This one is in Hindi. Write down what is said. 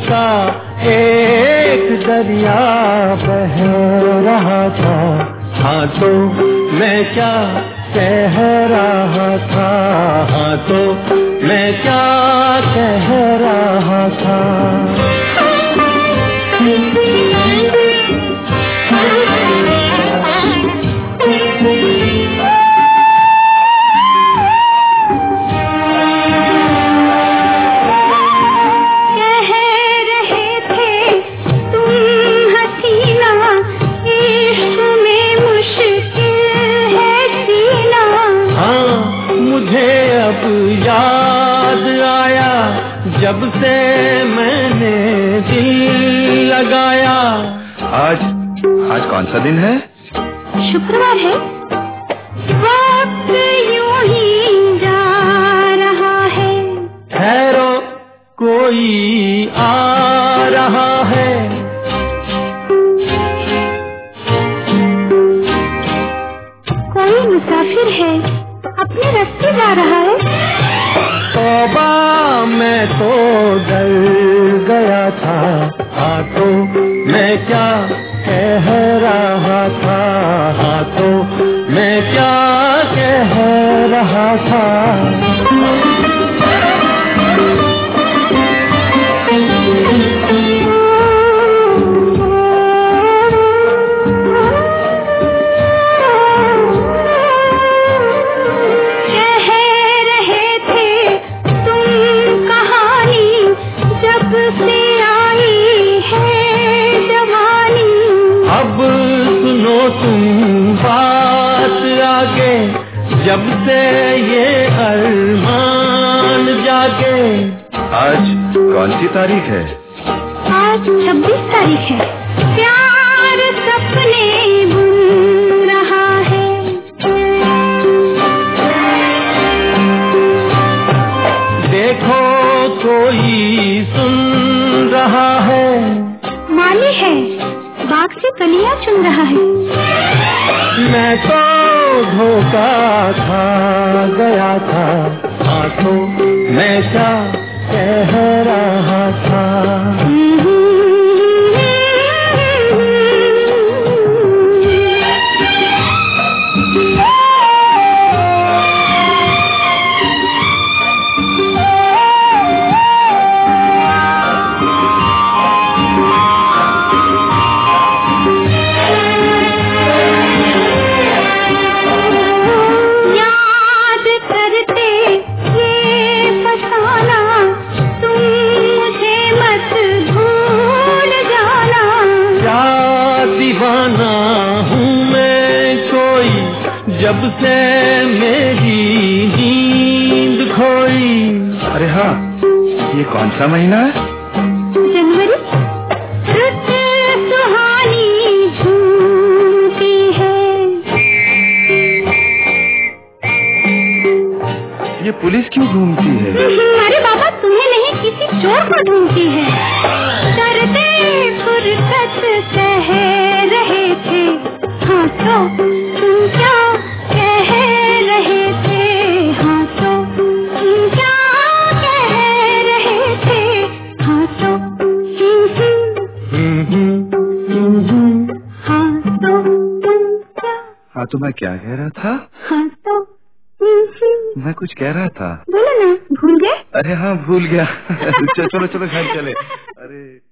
का एक दरिया बह रहा था। हाँ तो मैं क्या कह रहा था, हाँ तो मैं क्या कह रहा था। याद आया जब से मैंने दिल लगाया। आज कौन सा दिन है? शुक्रवार है। वक्त यूं ही जा रहा है। ठहरो कोई आ रहा है। कोई मुसाफिर है, अपने रास्ते जा रहा है। तौबा मैं तो डर गया था। हाँ तो मैं क्या कह रहा था, हाँ तो मैं क्या कह रहा था। जब से ये अरमान जागे। आज कौन सी तारीख है? आज 26 तारीख है। प्यार सपने बुन रहा है। देखो कोई सुन रहा है। माली है, बाग से कलियां चुन रहा है। मैं तो धोखा खा गया था। हाँ तो मैं क्या कह रहा था। जब से मेरी नींद खोई। अरे हाँ, ये कौन सा महीना है? जनवरी। रुत सुहानी झूमती है। ये पुलिस क्यों घूमती है? अरे बाबा, तुम्हें नहीं, किसी चोर को ढूंढती है। डरते फुर्सत कह रहे थे। हाँ तो तुम क्या कह रहे थे? हाँ तो तुम क्या कह रहे थे? हाँ तो हाँ तो मैं क्या कह रहा था? हाँ तो मैं कुछ कह रहा था। बोलो ना, भूल गए? अरे हाँ, भूल गया। चलो घर चले। अरे